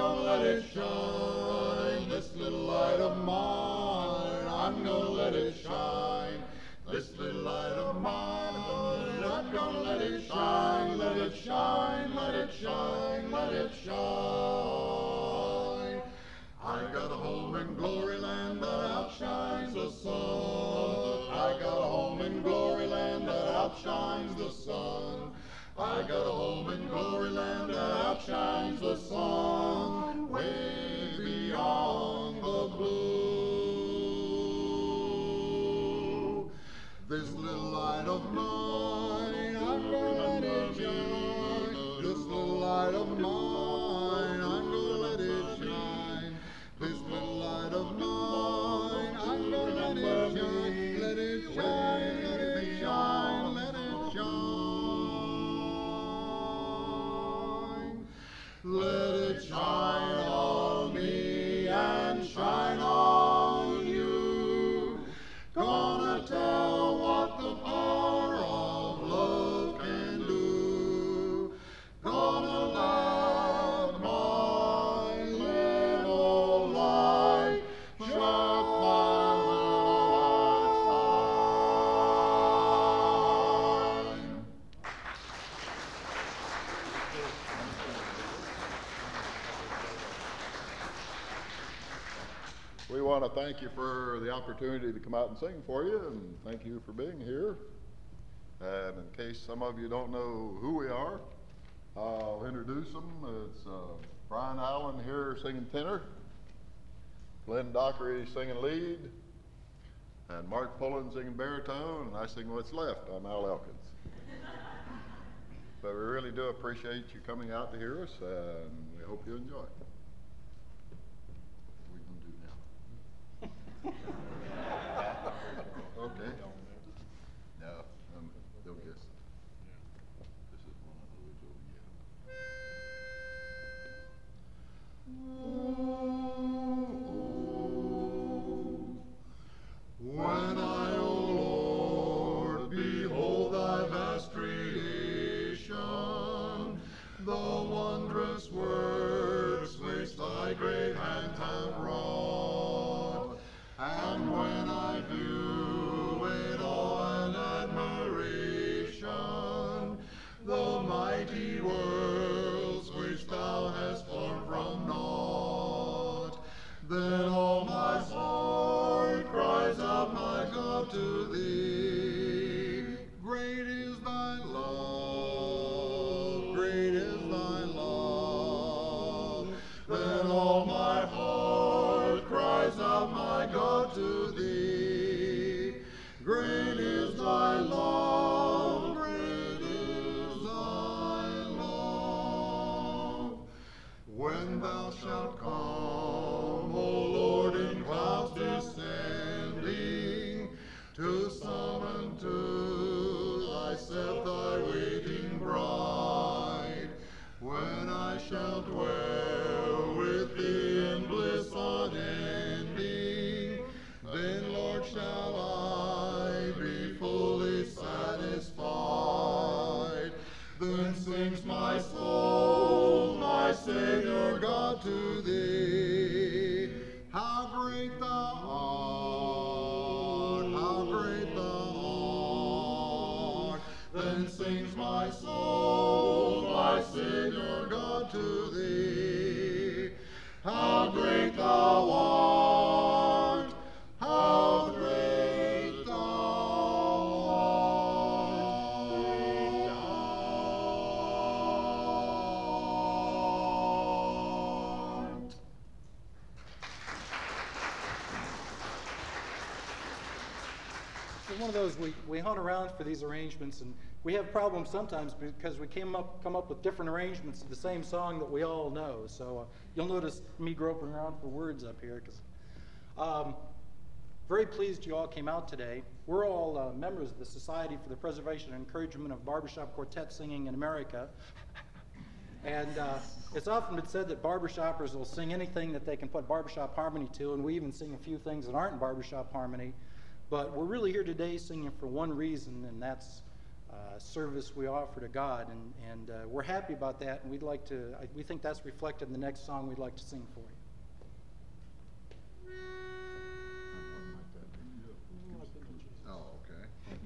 gonna let it shine. This little light of mine, I'm gonna let it shine. This little light of mine, I'm gonna let it shine. Let it shine, let it shine, let it shine. I got a home in glory land that outshines the sun. I got a home in glory land that outshines the sun. I got a home in glory land that outshines the sun. Way beyond the blue. This little light of mine, I'm gonna let it shine. This little light of mine, I'm gonna let it shine. This little light of mine, I'm gonna let it shine. Let it shine, let it shine, let it shine. Let it shine on me and shine on you. Gonna tell what the power of love can do. Gonna let my little light shine my little light shine. We want to thank you for the opportunity to come out and sing for you, and thank you for being here. And in case some of you don't know who we are, I'll introduce them. It's Brian Allen here singing tenor, Glenn Dockery singing lead, and Mark Pullen singing baritone, and I sing what's left. I'm Al Elkins. But we really do appreciate you coming out to hear us, and we hope you enjoy. Okay. No, they'll guess. This is one of those over yet. When I, O Lord, behold thy vast creation, the wondrous works which thy great hands have wrought, and when I view with awe and admiration the mighty worlds which thou hast formed from naught, then all my heart cries out, my God, to thee. Great is thy love, great is thy love. Then all my heart cries out, my God, to thee. Great is thy love, great is thy love. When thou shalt come, O Lord, in clouds descending, to summon to thyself thy waiting bride, when I shall dwell with thee in bliss unending, then, Lord, shall I be fully satisfied. Then sings my soul, my Savior God, to thee. How great thou art, how great thou art. Then sings my soul, my Savior God, to thee. How great thou art, how great thou art. It's one of those, we hunt around for these arrangements, and we have problems sometimes because we come up with different arrangements of the same song that we all know. So you'll notice me groping around for words up here. Very pleased you all came out today. We're all members of the Society for the Preservation and Encouragement of Barbershop Quartet Singing in America. And it's often been said that barbershoppers will sing anything that they can put barbershop harmony to, and we even sing a few things that aren't in barbershop harmony. But we're really here today singing for one reason, and that's service we offer to God, and we're happy about that, and we think that's reflected in the next song we'd like to sing for you. Oh, okay.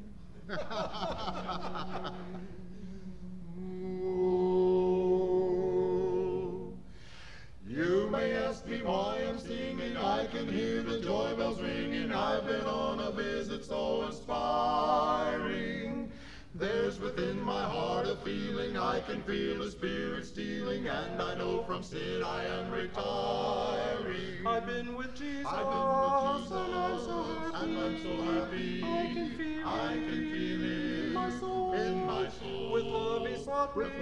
You may ask me why I'm singing, I can hear the joy bells ringing, I've been on a visit so inspiring. There's within my heart a feeling, I can feel the Spirit stealing, and I know from sin I am retiring. I've been with Jesus, and I'm so happy, I can feel it in my soul, with love he sought me, with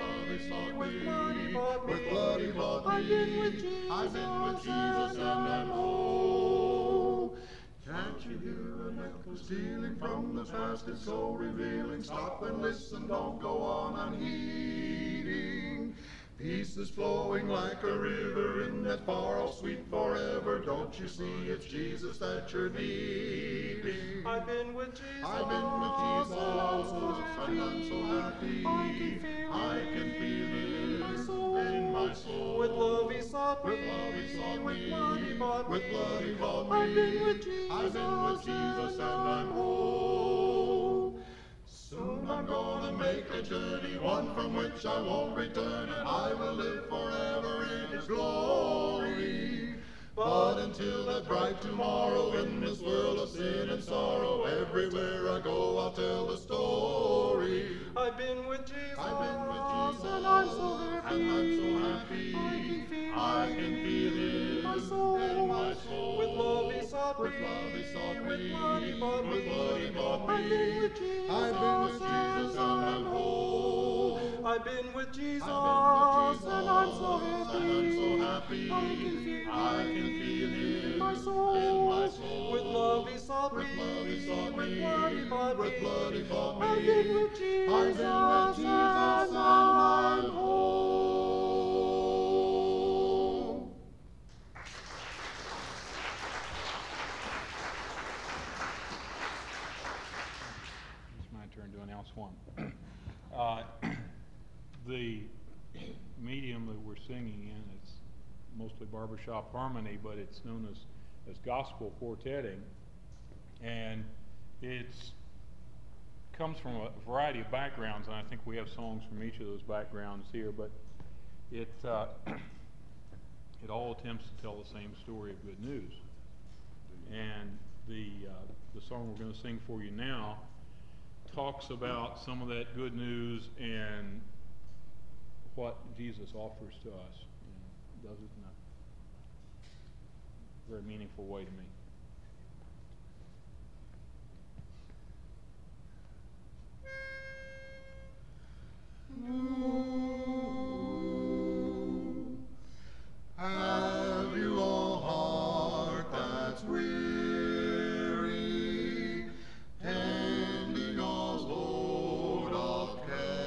blood he bought me, I've been with Jesus, and I'm whole. Can't you hear an echo stealing from the past? It's so revealing. Stop and listen, don't go on unheeding. Peace is flowing like a river in that far off sweet forever. Don't you see it's Jesus that you're needing? I've been with Jesus, and I'm so happy. I can feel it in my soul. With love he sought me, with blood he bought me. I've been with Jesus, and I'm whole. Soon I'm gonna make a journey, one from which I won't return, and I will live forever in His glory. But until that bright tomorrow, in this world of sin and sorrow, everywhere I go I'll tell the story. I've been with Jesus, and I'm so happy, I can feel it in my soul. With love he sought me, with blood he bought me. I've been with Jesus, and I'm whole. I've been with Jesus, and I'm so happy, I can feel it in my soul. With love he sought me, with blood he bought me. I've been with Jesus, and I'm whole. It's my turn to announce one. The medium that we're singing in, it's mostly barbershop harmony, but it's known as gospel quartetting, and it's comes from a variety of backgrounds, and I think we have songs from each of those backgrounds here, but it all attempts to tell the same story of good news. And the song we're going to sing for you now talks about some of that good news and what Jesus offers to us, and does it in a very meaningful way to me. Have you a heart that's weary, tending a load of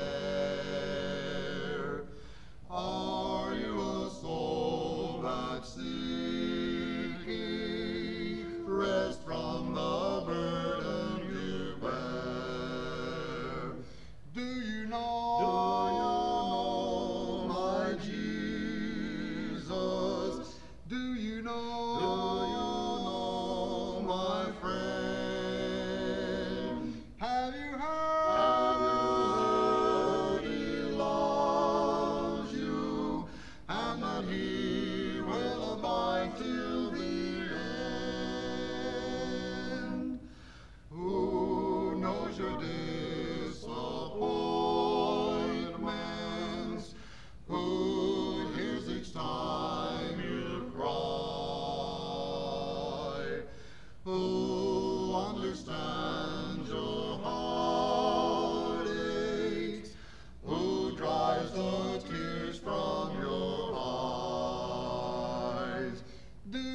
care? Are you a soul that's seeking rest from the burden you bear? Do you know my Jesus? Do you know my friend? Have you heard He loves you, and that He will abide till the end? Who knows your disappointments? Who hears each time you cry? Who understands your heartaches? Who dries the tears from your eyes? Do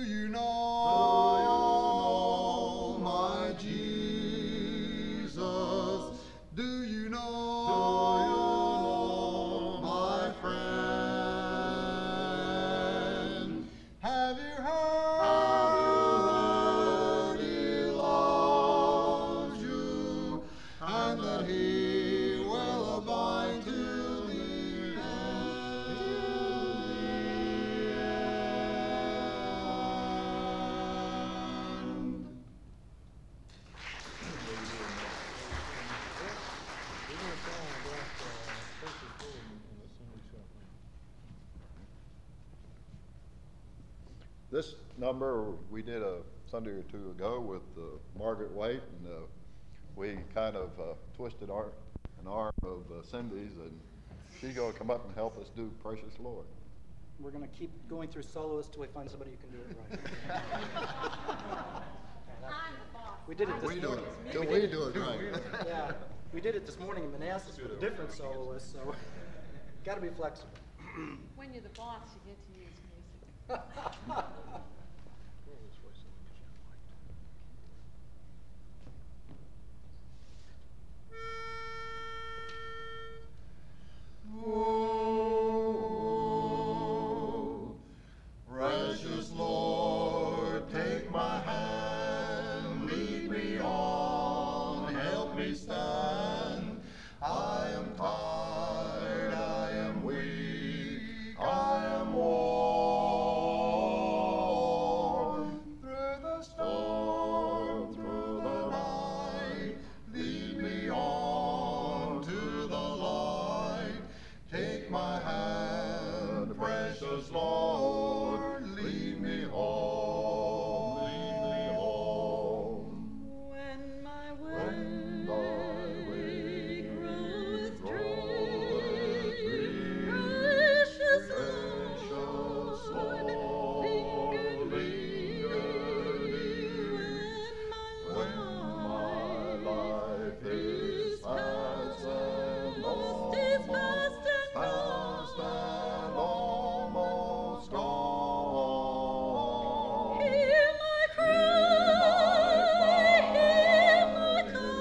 This number we did a Sunday or two ago with Margaret Waite, and we kind of twisted an arm of Cindy's, and she's going to come up and help us do Precious Lord. We're going to keep going through soloists till we find somebody who can do it right. We did it this morning. We do it right. Yeah, we did it this morning in Manassas with a different soloist, so got to be flexible. When you're the boss, you get to use music. Oh, precious Lord, take my hand, lead me on, help me stand. I am tired, I am weak, I am worn. Through the storm, through the night, lead me on to the light. Take my hand, precious Lord, lead me home, lead me home. When my When thy way grows dreary, precious Lord, linger when my life is past and almost gone. Hear my cry, hear my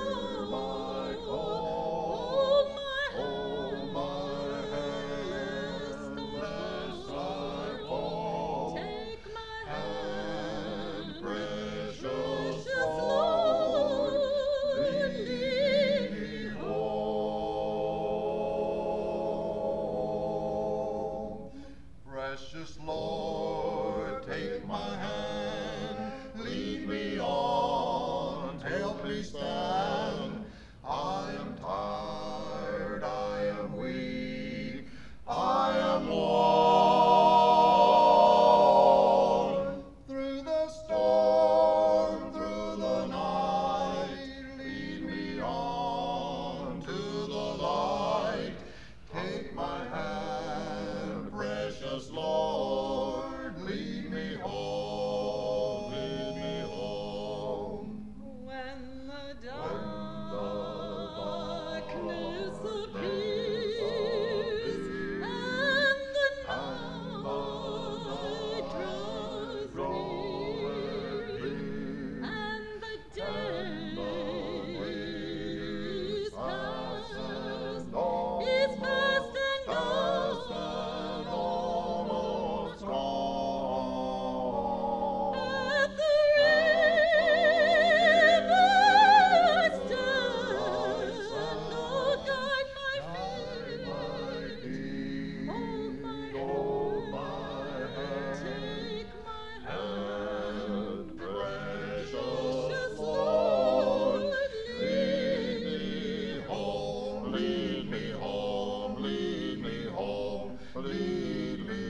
call, hold my hand, lest I fall. Take my hand, Precious Lord, lead me home. Precious Lord, take my hand, lead me on, help me stand. I am tired, I am weak, I am worn. Through the storm, through the night, lead me on to the light. Take my hand, precious Lord, lead me home, lead me home. when the darkness darkness appears, appears and the night draws near and the day is past and gone. Almost gone. At the river I stand, oh, guide my feet, hold my hand, take my hand, Precious Lord, lead me home, lead me home, lead me home, lead me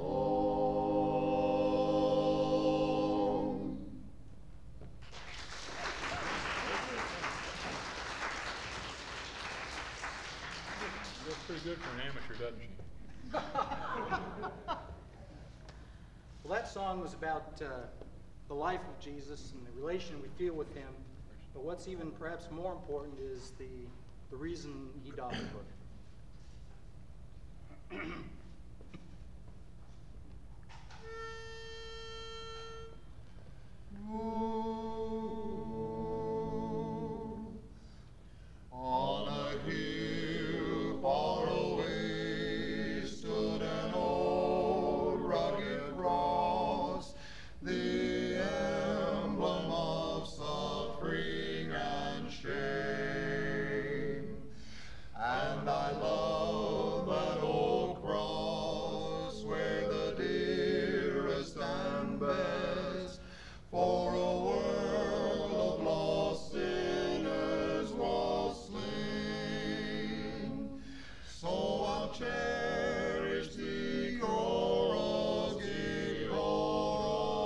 home. Looks pretty good for an amateur, doesn't she? Well, that song was about the life of Jesus and the relation we feel with him. But what's even perhaps more important is the reason he died. On a hill far away stood an old rugged cross, the emblem of suffering and shame. And I love that old cross where the dearest and best for a world of lost sinners was slain. So I'll cherish the chorus, the chorus.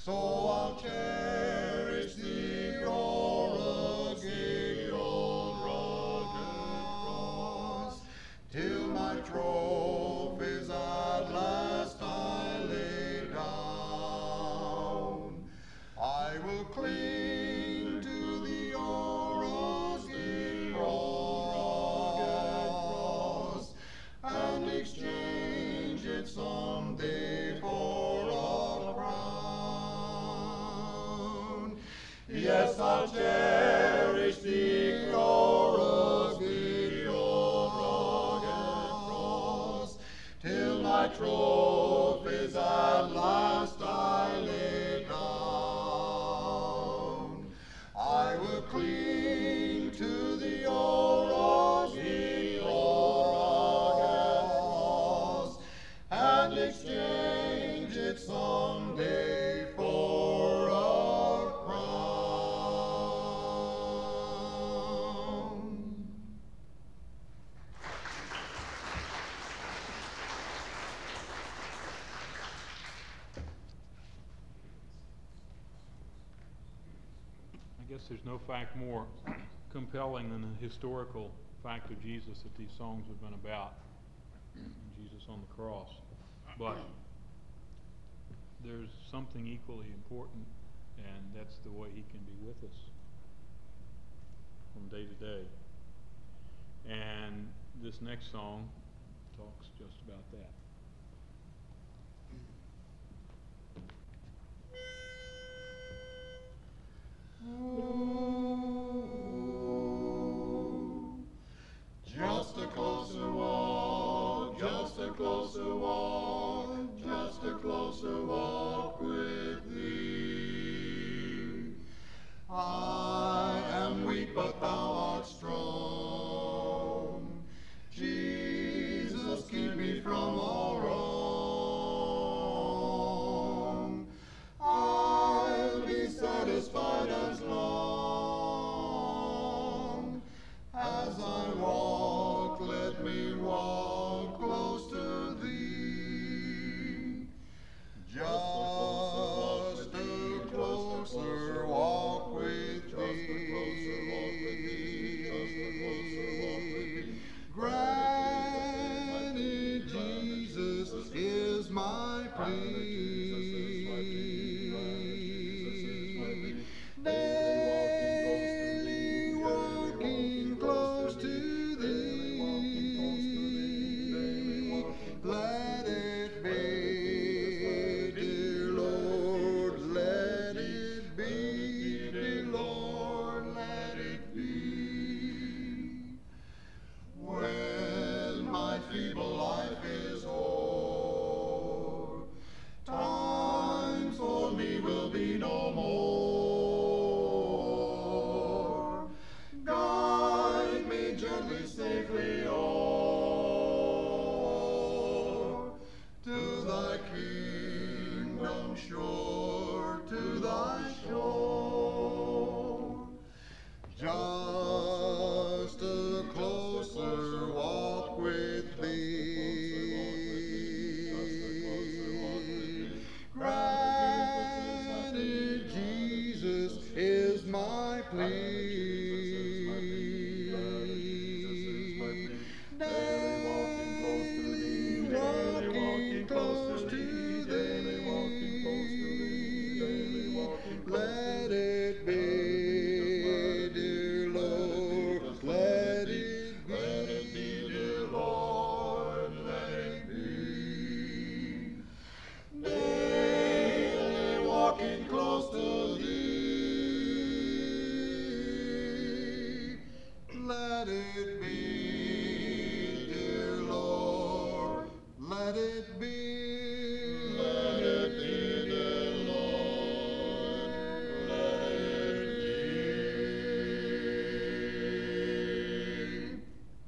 So I'll cherish the rugged old cross, till my trophies at last I lay down. I will cling to the old rusty cross and exchange it someday for a crown. Yes, I'll cherish the rusty old rugged cross till my trophies at last I lay down. I will cling to the old rusty cross and exchange it someday for a crown. I guess there's no fact more compelling than the historical fact of Jesus that these songs have been about, Jesus on the cross. But there's something equally important, and that's the way he can be with us from day to day. And this next song talks just about that. Just a closer walk, just a closer walk, just a closer walk with thee. I am weak, but thou art strong. Jesus, keep me from all wrong. I'll be satisfied as long as I walk, let me walk close to thee. Just a closer walk with thee. Granted, Jesus is my plea. Daily walking close to thee. Let it be, dear Lord, let it be, dear Lord, let it be. When my feeble life is o'er, time for me will be no more. Guide me gently, safely o'er to thy kingdom shore, to thy shore. Just a closer walk with thee. Granted, Jesus is my plea. Daily walking close to thee. Let it be, dear Lord, let it be, dear Lord, let it be. Daily walking close to thee. Let it be, dear Lord, let it be. Let it be, dear Lord, let it be.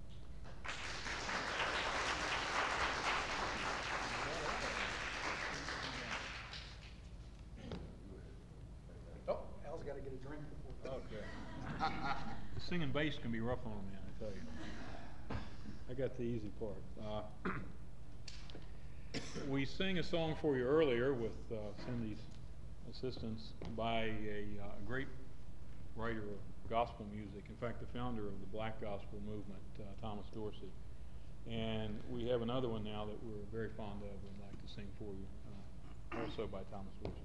Oh, Al's got to get a drink before. Okay. Singing bass can be rough on a man, I tell you. I got the easy part. We sang a song for you earlier with Cindy's assistance by a great writer of gospel music. In fact, the founder of the Black Gospel movement, Thomas Dorsey. And we have another one now that we're very fond of and like to sing for you, also by Thomas Dorsey.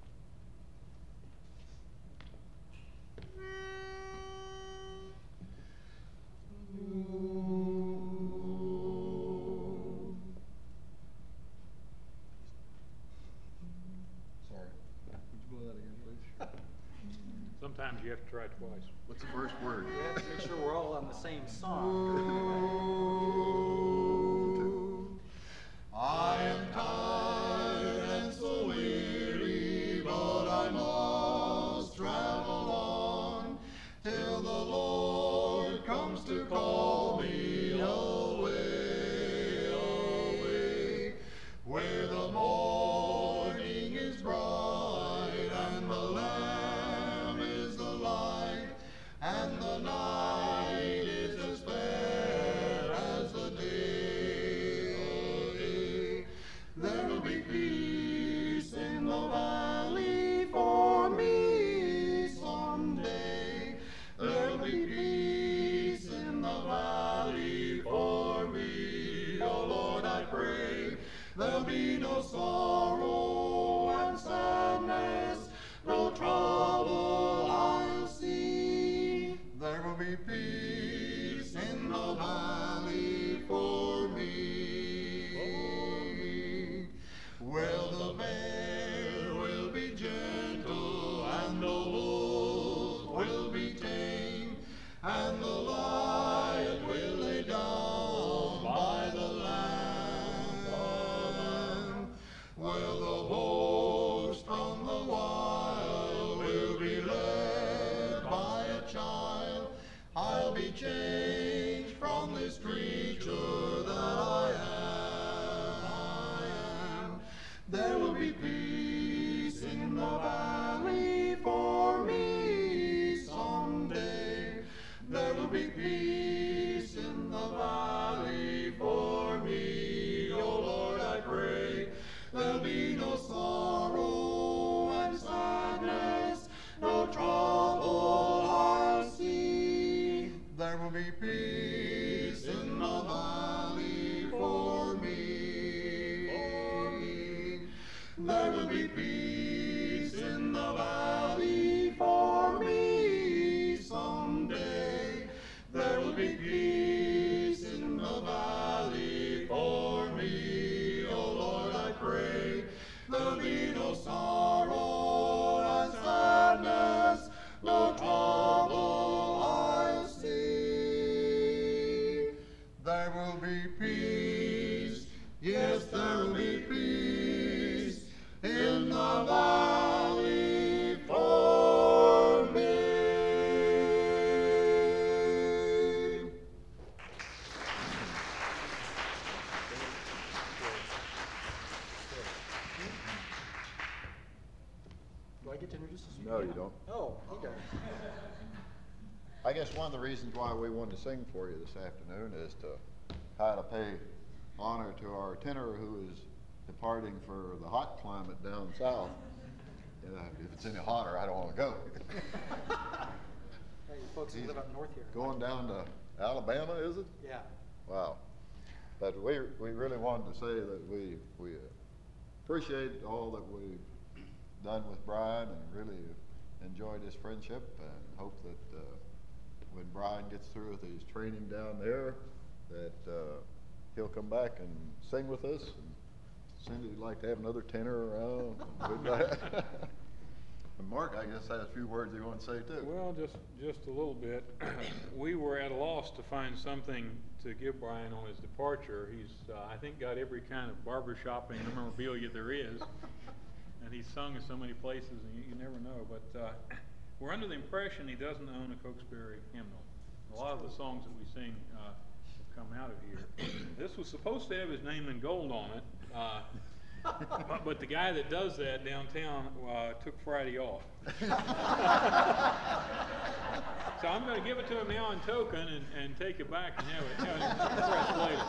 Sorry. Would you blow that again, please? Sometimes you have to try twice. What's the first word? We have to make sure we're all on the same song. I am tired and so weary, but I must travel on till the Lord comes to call me away, away, where the morning is bright and the Lamb is the light, and the night is as fair as the day. There will be peace in the valley for me someday. There will be peace in the valley for me. Oh Lord, I pray there'll be no sorrow and sadness, no trouble I'll see. There will be peace in the valley for me. Well, the bear will be gentle and the wolf will be tame, and the lion will lay down by the lamb. Well, the host from the wild will be led by a child. I'll be changed from this creature that I am. There will be peace in the valley for me someday. There will be peace in the valley for me. Oh Lord, I pray there'll be no sorrow and sadness, no trouble I'll see. There will be peace in the valley for me. There will be peace in the valley for me someday. There will be peace in the valley for me. Oh Lord, I pray there'll be no sorrow and sadness, no trouble I'll see. There will be peace, yes, there will be peace in the valley for me. Do I get to introduce this? No, you don't. Oh, okay. I guess one of the reasons why we wanted to sing for you this afternoon is to try to pay honor to our tenor who is departing for the hot climate down south. If it's any hotter, I don't want to go. Hey, you folks who live up north here. Going down to Alabama, is it? Yeah. Wow. But we really wanted to say that we appreciate all that we've done with Brian and really enjoyed his friendship, and hope that when Brian gets through with his training down there, that he'll come back and sing with us. And Cindy would like to have another tenor around. And Mark, I guess, has a few words he wants to say too. Well, just a little bit. We were at a loss to find something to give Brian on his departure. He's, I think, got every kind of barbershopping memorabilia there is, and he's sung in so many places, and you never know. But we're under the impression he doesn't own a Cokesbury hymnal. A lot of the songs that we sing have come out of here. This was supposed to have his name in gold on it. But the guy that does that downtown took Friday off. So I'm going to give it to him now in token and take it back and have it pressed later.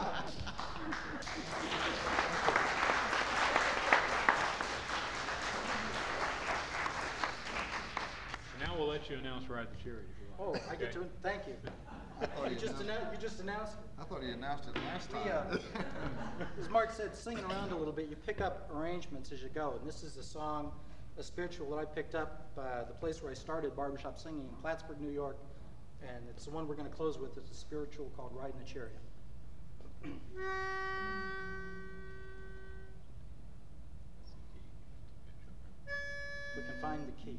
let you announce Ride the Chariot if you Oh, like. I get to, Okay? thank you. I thought You he just announced- announced, you just announced it. I thought he announced it last We, time. as Mark said, singing around a little bit, you pick up arrangements as you go. And this is a song, a spiritual that I picked up the place where I started barbershop singing in Plattsburgh, New York. And it's the one we're going to close with. It's a spiritual called Riding the Chariot. We can find the key.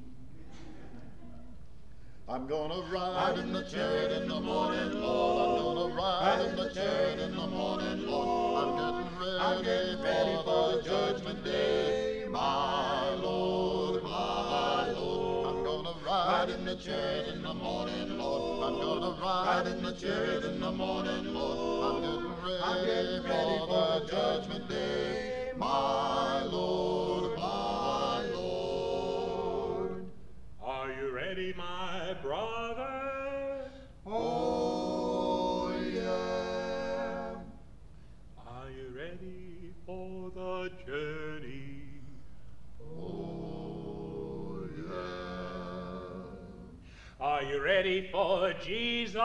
I'm gonna ride in the chariot in the morning, Lord. I'm gonna ride in the chariot in the morning, Lord. I'm getting ready for the judgment day, my Lord, my Lord. I'm gonna ride in the chariot in the morning, Lord. I'm gonna ride in the chariot in the morning, Lord. I'm getting ready for the judgment day, my Lord, my Lord. Are you ready, my brother? Oh, yeah. Are you ready for the journey? Oh, yeah. Are you ready for Jesus?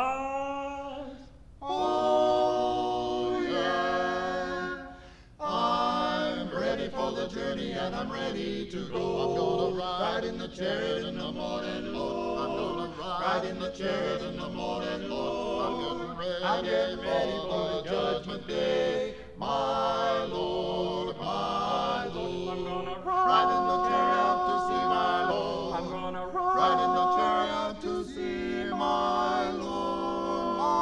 Oh, yeah. I'm ready for the journey and I'm ready to go. I'm gonna ride in the chariot in the morning, Lord. I'm gonna ride in the chariot in the morning, Lord. I'm getting ready for the judgment day, my Lord, my Lord. I'm gonna Ride in the chariot to see my Lord. I'm gonna Ride in the chariot to see my Lord, my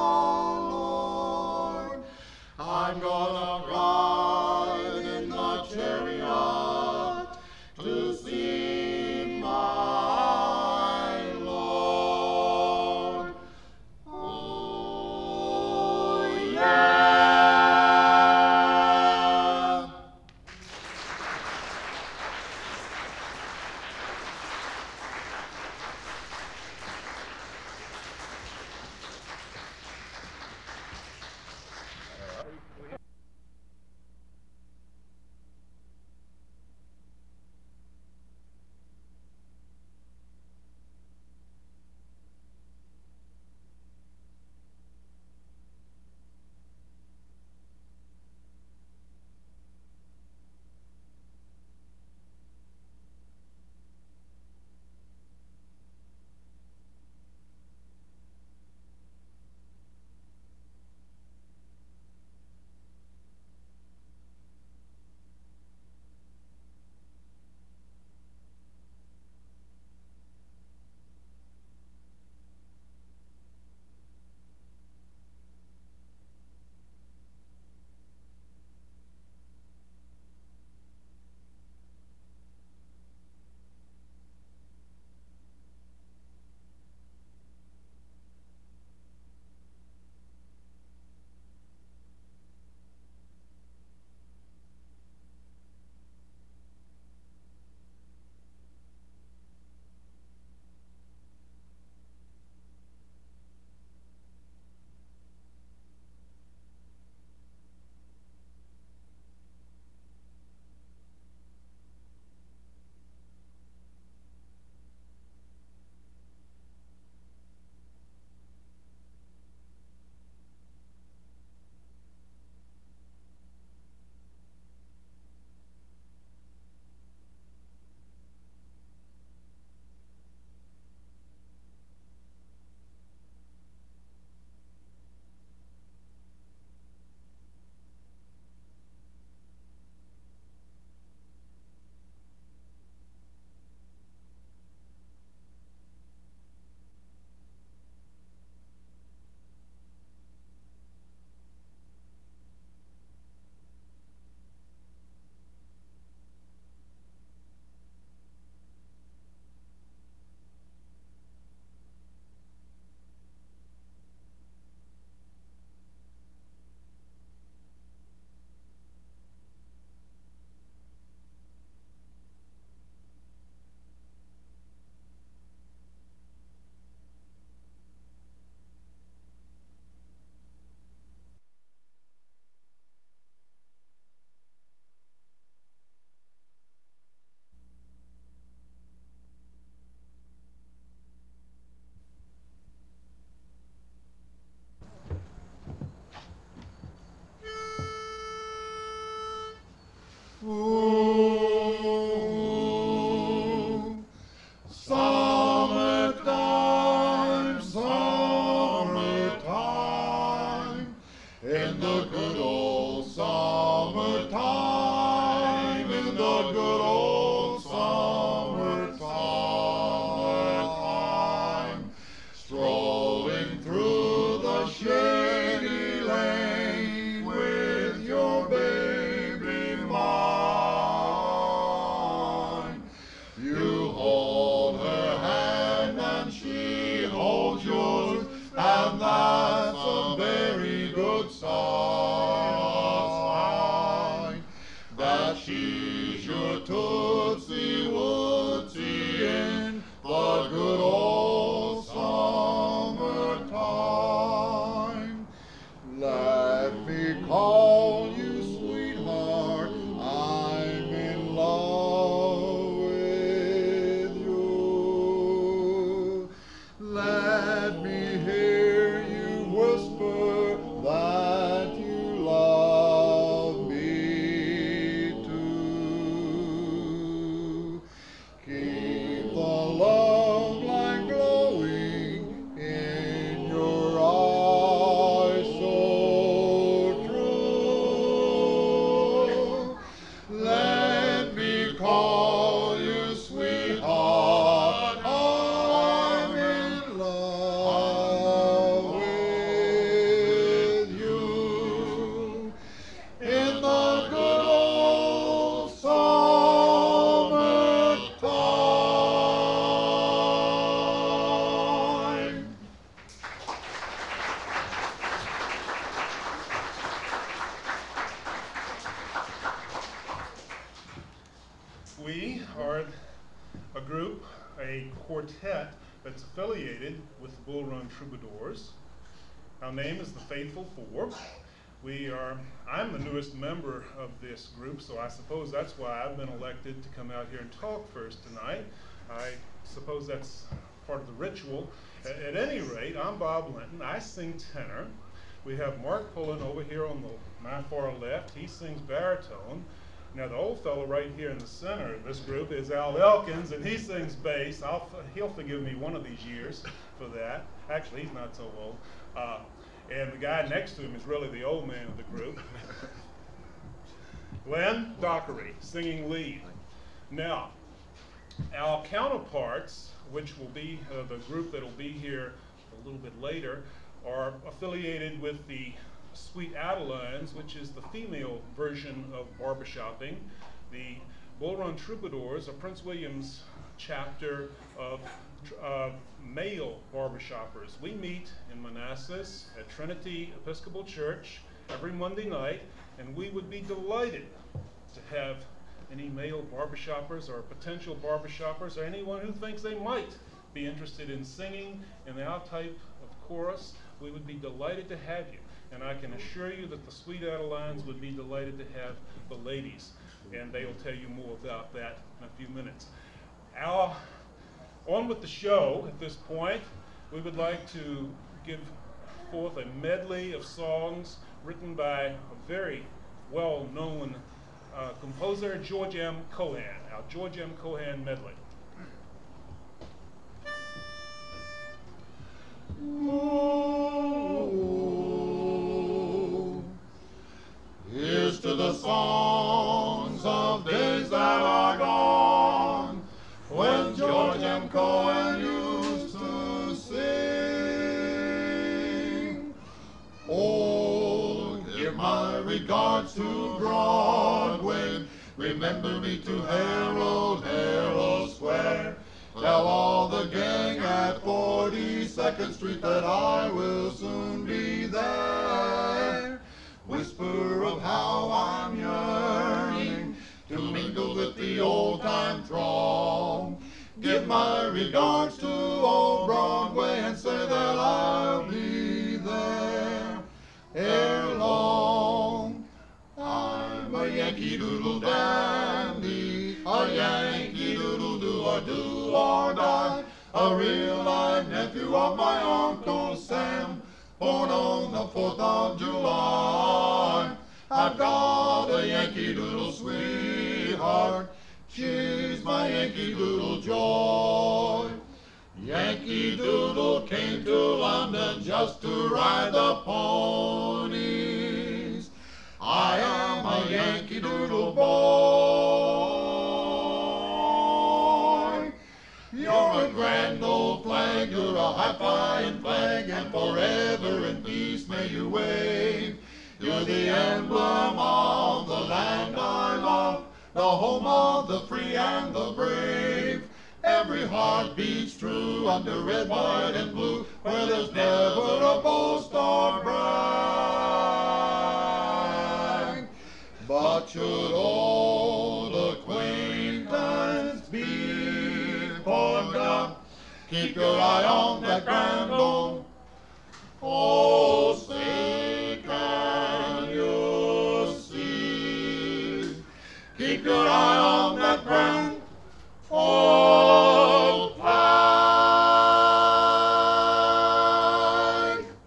Lord. I'm gonna ride in the chariot to see my Lord. Oh, yeah. a group, a quartet that's affiliated with the Bull Run Troubadours. Our name is the Faithful Four. I'm the newest member of this group, so I suppose that's why I've been elected to come out here and talk first tonight. I suppose that's part of the ritual. At any rate, I'm Bob Linton. I sing tenor. We have Mark Pullen over here on my far left. He sings baritone. Now, the old fellow right here in the center of this group is Al Elkins, and he sings bass. He'll forgive me one of these years for that. Actually, he's not so old. And the guy next to him is really the old man of the group. Len Dockery, singing lead. Now, our counterparts, which will be the group that will be here a little bit later, are affiliated with the Sweet Adelines, which is the female version of barbershopping. The Bull Run Troubadours are Prince William's chapter of male barbershoppers. We meet in Manassas at Trinity Episcopal Church every Monday night, and we would be delighted to have any male barbershoppers or potential barbershoppers or anyone who thinks they might be interested in singing in our type of chorus. We would be delighted to have you, and I can assure you that the Sweet Adelines would be delighted to have the ladies, and they will tell you more about that in a few minutes. On with the show at this point, we would like to give forth a medley of songs written by a very well-known composer, George M. Cohan, our George M. Cohan medley. Ooh, here's to the songs of days that are gone, when George M. Cohan used to sing. Oh, give my regards to Broadway, remember me to Harold Square. Tell all the gang at 42nd Street that I will soon be there. Whisper of how I'm yearning to mingle with the old-time throng. Give my regards to old Broadway and say that I'll be there ere long. I'm a Yankee Doodle dandy, a Yankee Doodle do or die, a real live nephew of my Uncle Sam, born on the 4th of July. I've got a Yankee Doodle sweetheart, she's my Yankee Doodle joy. Yankee Doodle came to London just to ride the ponies. I am a Yankee Doodle boy. You're a grand old flag, you're a high-flying flag, and forever in peace may you wave. You're the emblem of the land I love, the home of the free and the brave. Every heart beats true under red, white, and blue, where there's never a boast or brag. But should old acquaintance be forgot, keep your eye on that grand old. Oh, say can you see? Keep your eye on that grand old flag.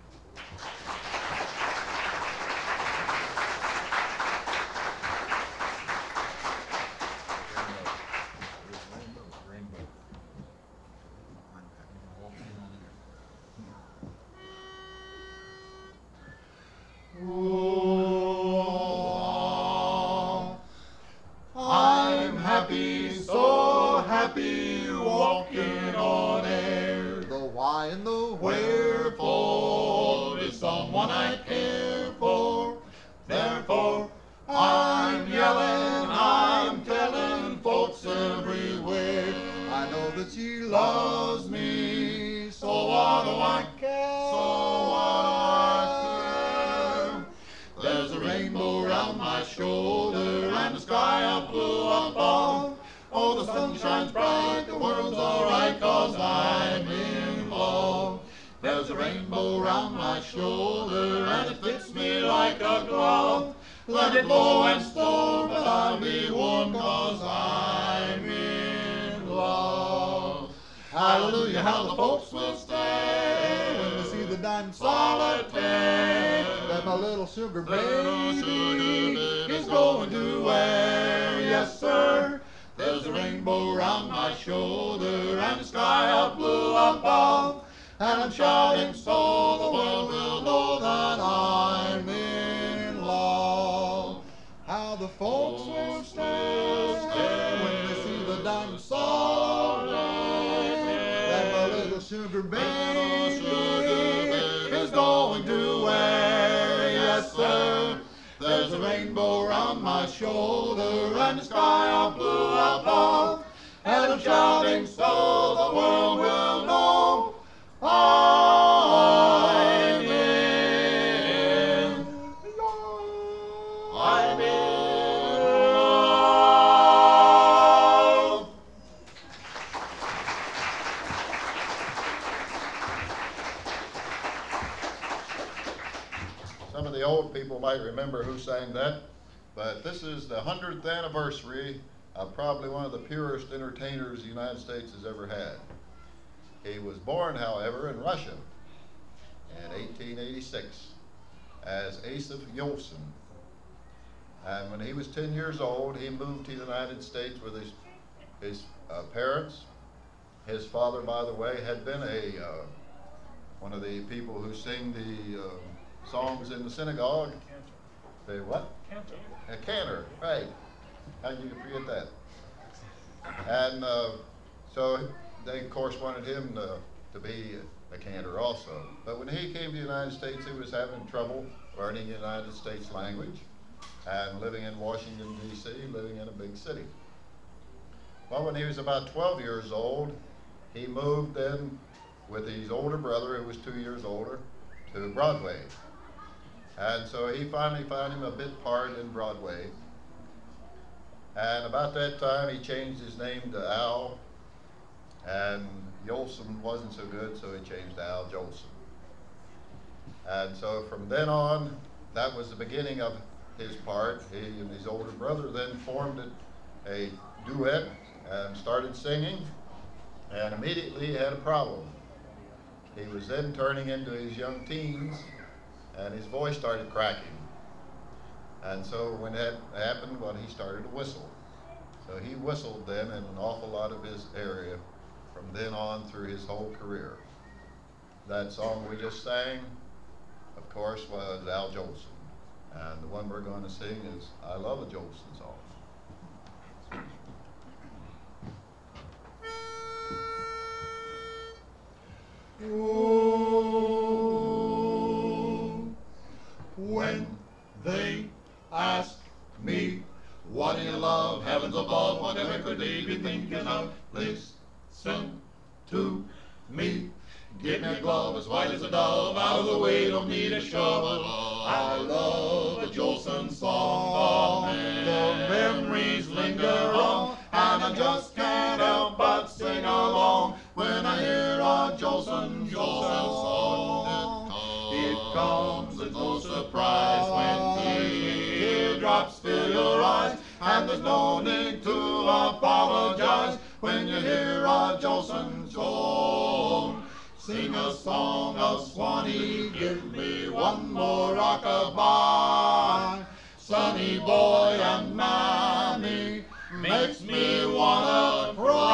Oh, I'm happy, so happy, walking on air. The why and the wherefore is someone I care for. Therefore, I'm yelling, I'm telling folks everywhere. I know that she loves me, so what do I care? So what do I care? There's a rainbow around my shoulder and a sky of blue above. Oh, the sun shines bright, the rainbow round my shoulder, and it fits me like a glove. Let it blow and storm, but I'll be warm 'cause I'm in love. Hallelujah, how the folks will stay when they see the diamond solitaire that my little sugar baby is going to wear. Yes, sir. There's a rainbow round my shoulder and the sky up blue above, and I'm shouting so the world will know that I'm in love. How the folks will stare when they see the diamond solitaire that my little sugar baby is going to wear. Yes, sir. There's a rainbow round my shoulder and the sky all blue above, and I'm shouting so the world will know I'm in love. I'm in love. Some of the old people might remember who sang that, but this is the 100th anniversary of probably one of the purest entertainers the United States has ever had. He was born, however, in Russia in 1886 as Asaph Yolson. And when he was 10 years old, he moved to the United States with his parents. His father, by the way, had been one of the people who sing the songs in the synagogue. The what? Cantor. A cantor, right. How did you forget that? And so they, of course, wanted him to be a cantor also. But when he came to the United States, he was having trouble learning the United States language and living in Washington, D.C., living in a big city. Well, when he was about 12 years old, he moved in with his older brother, who was 2 years older, to Broadway. And so he finally found him a bit part in Broadway. And about that time, he changed his name to Al, and Yolson wasn't so good, so he changed to Al Jolson. And so from then on, that was the beginning of his part. He and his older brother then formed a duet and started singing, and immediately he had a problem. He was then turning into his young teens, and his voice started cracking. And so when that happened, well, he started to whistle. So he whistled then in an awful lot of his area from then on through his whole career. That song we just sang, of course, was Al Jolson. And the one we're going to sing is I Love a Jolson Song. Oh, when they ask me, what do you love, heavens above, whatever could they be thinking of? Listen to me. Give me a glove as white as a dove, out of the way, don't need a shovel. I love a Jolson song, the memories linger on, and I just can't help but sing along when I hear a Jolson song. It comes as no surprise when teardrops fill your eyes, and there's no need to apologize when you hear a Jolson song. Sing a song of Swanee, give me one more rockabye. Sonny boy and Mammy makes me wanna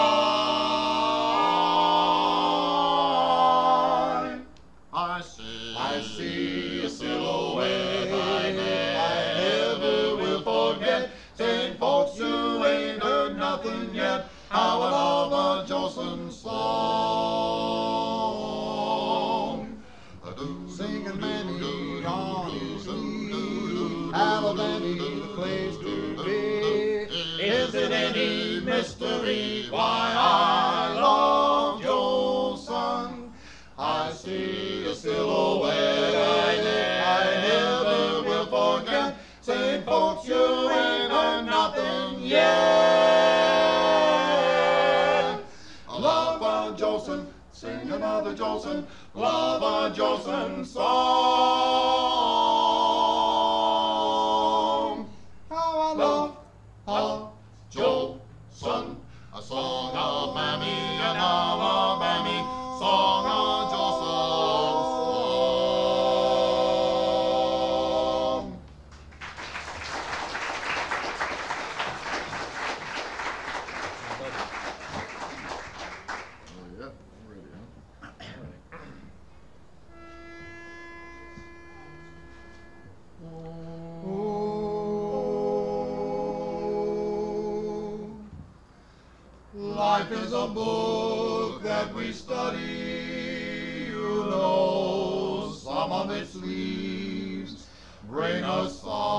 cry. I see a silhouette I never will forget, saying, folks, you ain't heard nothing yet. How I love a Jolson song. Singing many on his knees, Alabama, the place to be. Is it any mystery why I love Jolson? I see a silhouette I never will forget, saying, folks, you ain't heard nothing yet. I love a Jolson Sing another Jolson, love a Jolson song. How I love a Jolson, a song of Mammy and Alabama, song of Jolson song. Oh, yeah, I'm ready, huh? Life is a book that we study, you know, some of its leaves bring us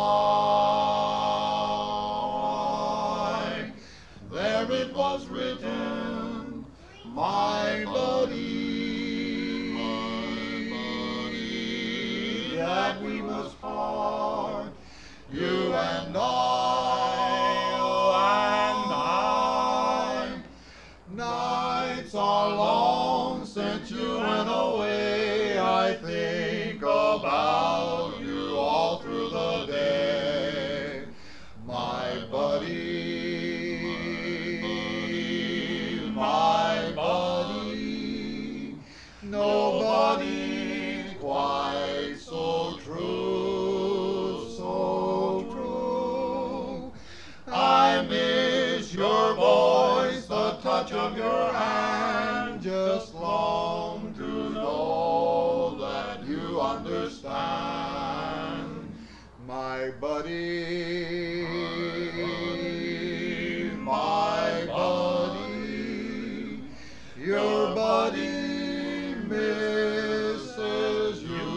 sigh. There it was written, my buddy, that we must part, you and I. Nights are long since you went away. I think about you all through the day. My buddy, my buddy, nobody quite so true, so true. I miss your voice, the touch of your hand, just long to know that you understand. My buddy, my buddy, your buddy misses you.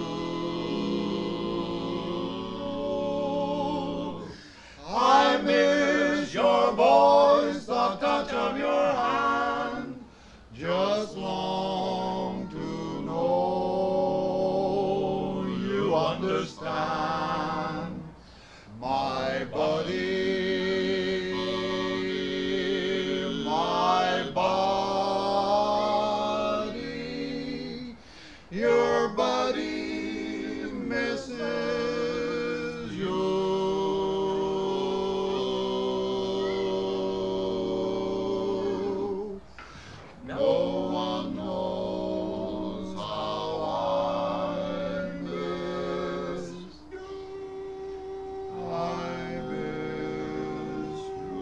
I miss your voice, the touch of your hand, just long to know you understand. My buddy, my buddy, your buddy misses you. No one knows how I miss you. I miss you.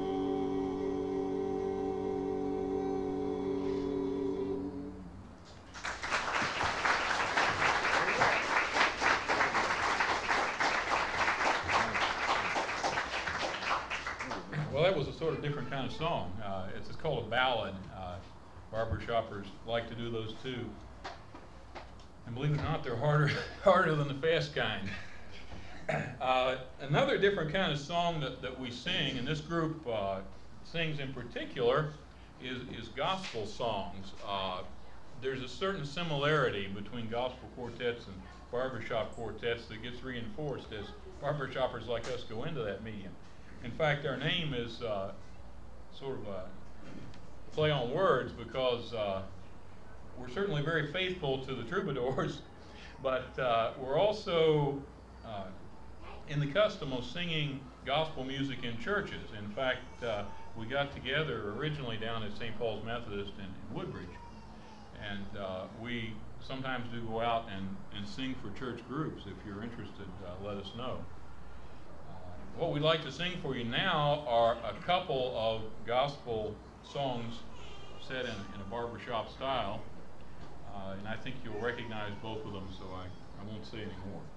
Well, that was a sort of different kind of song. It's called a ballad. Barbershoppers like to do those too. And believe it or not, they're harder than the fast kind. Another different kind of song that we sing, and this group sings in particular, is gospel songs. There's a certain similarity between gospel quartets and barbershop quartets that gets reinforced as barbershoppers like us go into that medium. In fact, our name is sort of a play on words because we're certainly very faithful to the troubadours, but we're also in the custom of singing gospel music in churches. In fact, we got together originally down at St. Paul's Methodist in Woodbridge, and we sometimes do go out and sing for church groups. If you're interested, let us know. What we'd like to sing for you now are a couple of gospel songs set in a barbershop style, and I think you'll recognize both of them, so I won't say any more.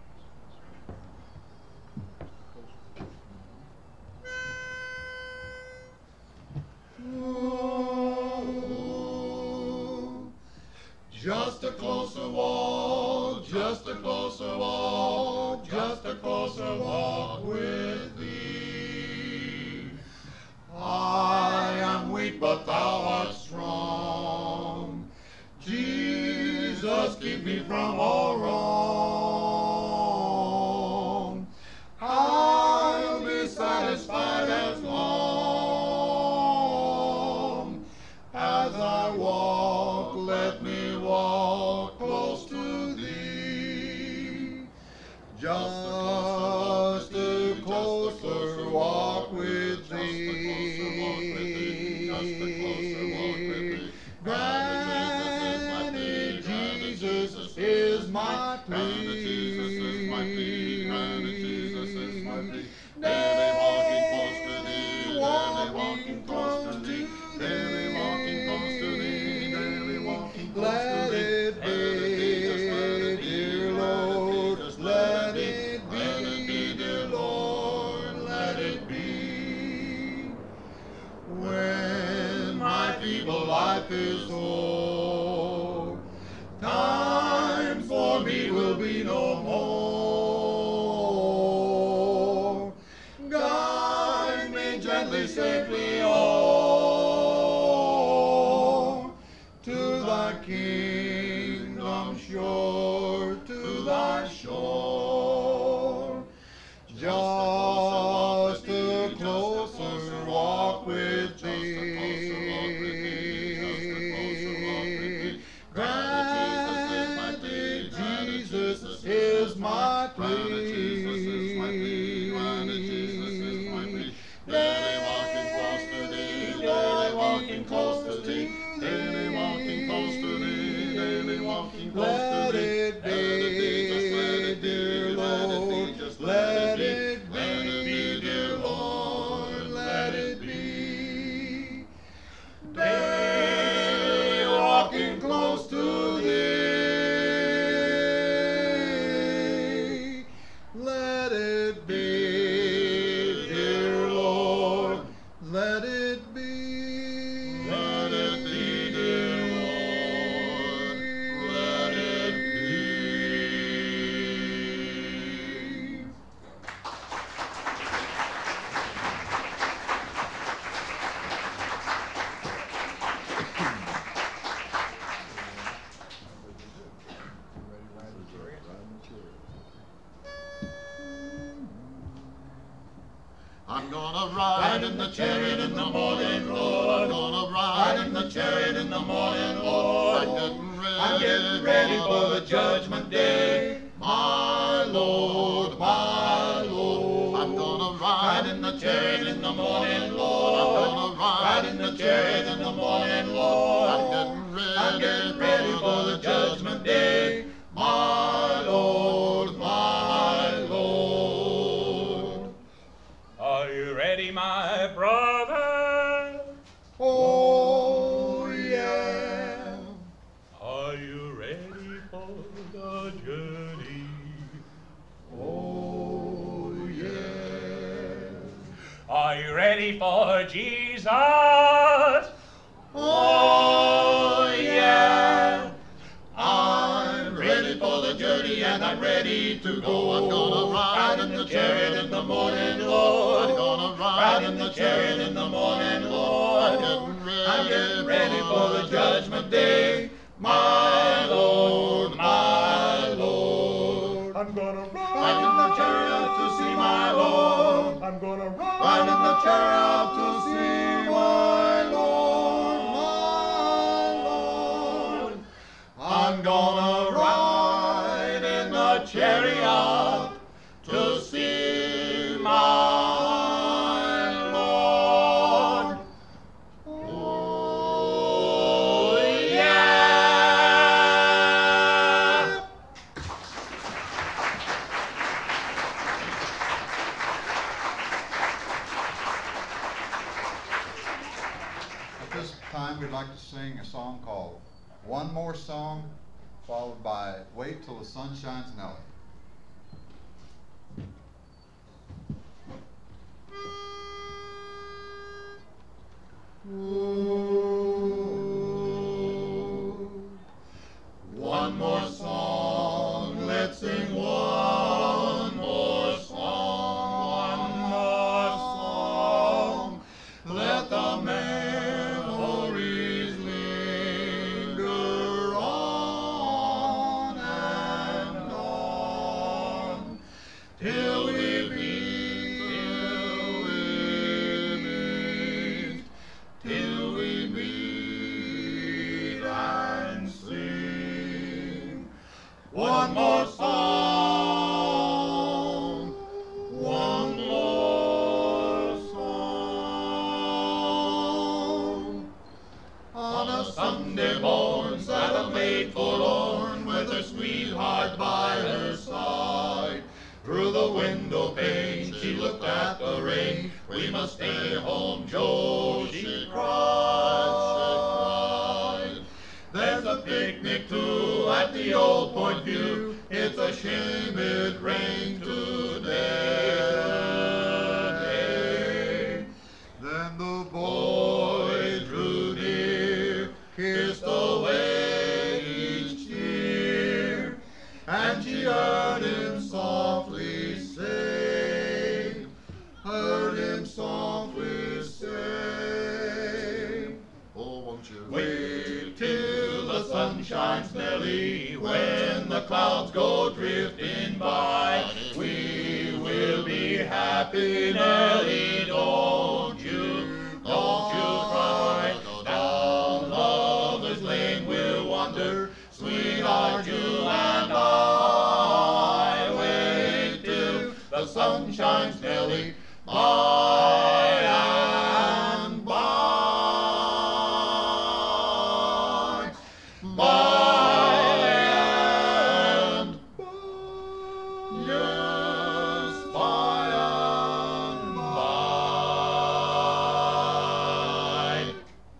Just a closer walk, just a closer walk, just a closer walk with thee. I am weak, but thou art strong. Jesus, keep me from all wrong. I'll be satisfied as long as I walk. Let Granted, Jesus is my plea. Jesus is my plea. Granted, Jesus is my plea. Daily walking close to thee. Daily walking close to thee. Daily walking close to thee. Daily walking close to Let thee. it be, dear Lord, let it be, dear Lord, let it be. When my feeble life is o'er, time for me will be no more. Guide me gently, safely o'er to thy kingdom shore, to thy shore. Just a closer walk with thee. Granted, Jesus is my plea. Daily walking close to thee. Daily walking close to thee. Daily walking close to thee. Daily walking close to Let thee. it be, dear Lord, Just let it Let it be, dear Lord, let it be. Daily walking close to thee. Let it be, dear Lord, let it be. Let it be, dear Lord, let it be. I'm gonna ride in the chariot in the morning, Lord. I'm gonna ride in the chariot in the morning, Lord. I'm getting ready for the judgment day. My Lord, my Lord. I'm gonna ride in the chariot in the morning, Lord. I'm gonna ride in the chariot in the morning, Lord. I'm getting ready for the judgment day. My Lord, my Lord. Are you ready, my brother? Oh, yeah. Are you ready for the journey? Oh, yeah. Are you ready for Jesus? Oh, yeah. I'm ready for the journey and I'm ready to go. I'm gonna ride in the chariot in the morning, Lord. I'm gonna ride in the chariot in the morning, Lord. I'm getting ready for the judgment day. My Lord, my Lord. I'm gonna ride in the chariot to see my Lord. I'm gonna ride in the chariot to see my Lord, my Lord. I'm gonna ride in the chariot to see my Lord. Oh, yeah. At this time, we'd like to sing a song called One More Song, followed by Wait Till the Sun Shines Nelly. One more song, let's sing one more song, one more song. Let the memories linger on and on till we meet, till we meet and sing. One more song, one more song. window pane, she looked at the rain. We must stay home, Joe, she cried. There's a picnic too at the Old Point View. It's a shame it rained today. Then the boy drew near, kissed away each tear, and she heard him softly say, heard him softly say, oh, won't you wait till the sun shines, Nellie, when the clouds go drifting by. We will be happy, Nellie, don't you cry. Down Lover's Lane we'll wander, sweetheart, you and I. Wait till the sun shines, Nellie, by and by. By and by. Yes, by and by.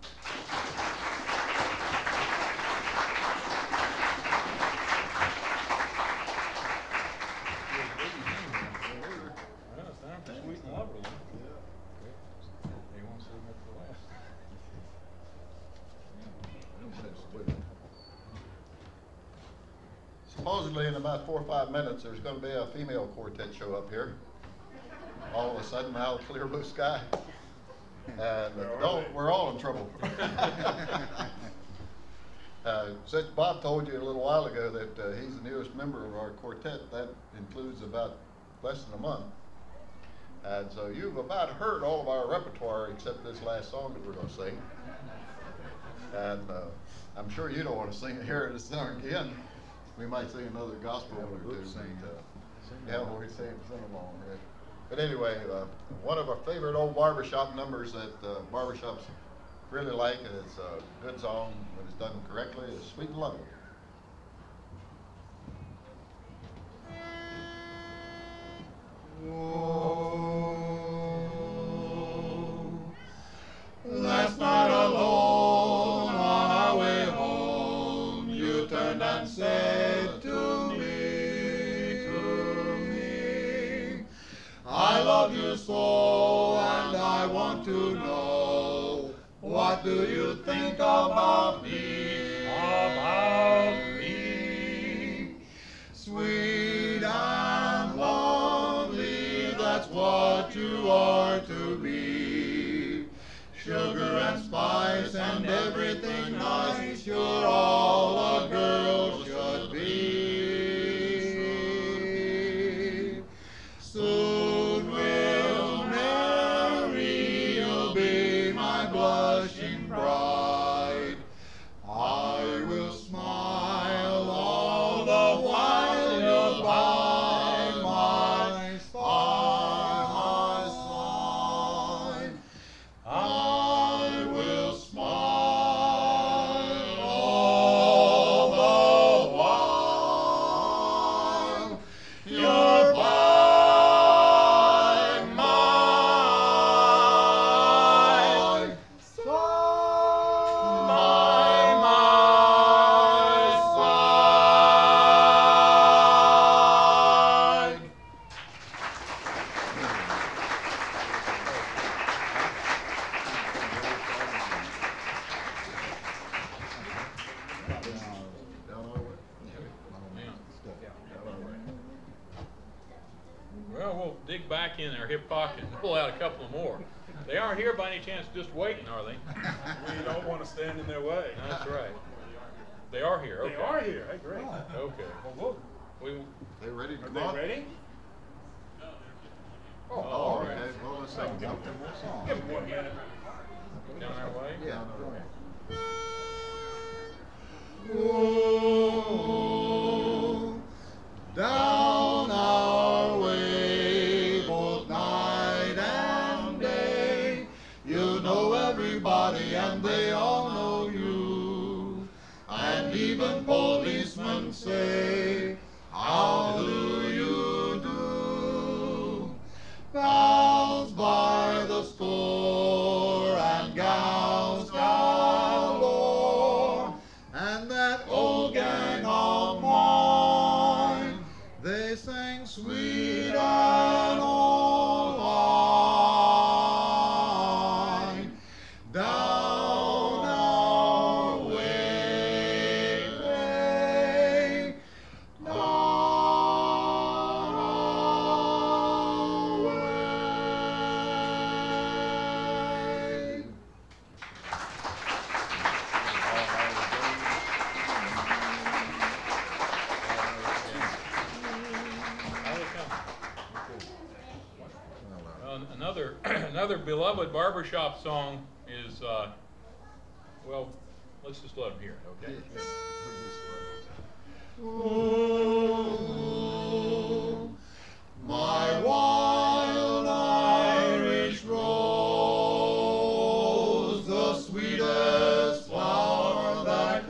Well, it's time for Sweet and Loverly. They won't save it for last. Supposedly in about 4 or 5 minutes, there's going to be a female quartet show up here. All of a sudden, out of clear blue sky. And we're all in trouble. Since Bob told you a little while ago that he's the newest member of our quartet, that includes about less than a month. And so you've about heard all of our repertoire except this last song that we're going to sing. And I'm sure you don't want to hear it again. We might sing another gospel one or two. Yeah, we sing along, right? But anyway, one of our favorite old barbershop numbers that barbershops really like, and it's a good song when it's done correctly, is Sweet and Lovely. Last night alone on our way home, you turned and said to me, I love you so and I want to know, what do you think about me? About me. Sweet and lovely, that's what you are to be. Sugar and spice and everything nice, you're all a girl should be. Soon we'll marry, you'll be my blushing bride. I will smile all the while you're by my side. I will smile all the while you're by my side. Down our way. Well, we'll dig back in our hip pocket and pull out a couple more. They aren't here by any chance just waiting, are they? We don't want to stand in their way. That's right. They are here, okay. They are here, hey, great. Okay. Well, We, They ready to are come they up? ready? Oh, okay. Well, let's sing Give something. them 1 minute. down our way? Yeah, no, no. Ooh, down our way, both night and day. You know everybody and they all know you. And even policemen say, how do you do? other beloved barbershop song is, well, let's just let them hear it, okay? Ooh, my wild Irish rose, the sweetest flower that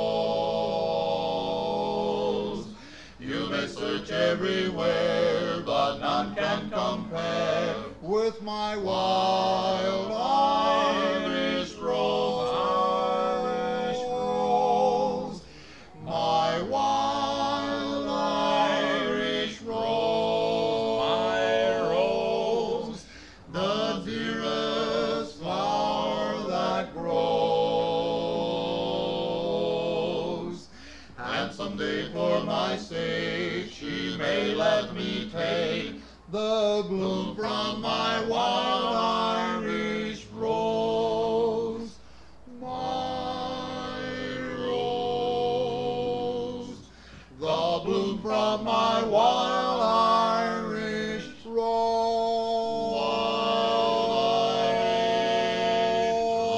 grows. You may search everywhere, but none can compare with my wild Irish rose. Irish rose. My wild Irish rose, my rose, the dearest flower that grows. And someday for my sake she may let me take the bloom from my wild Irish rose. My rose, the bloom from my wild Irish rose. Wild Irish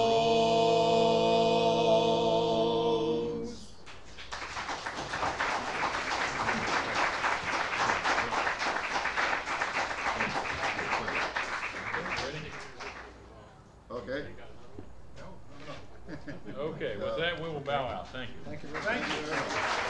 rose. Okay. Okay, with that, we will bow out. Thank you. Thank you very much. Thank you.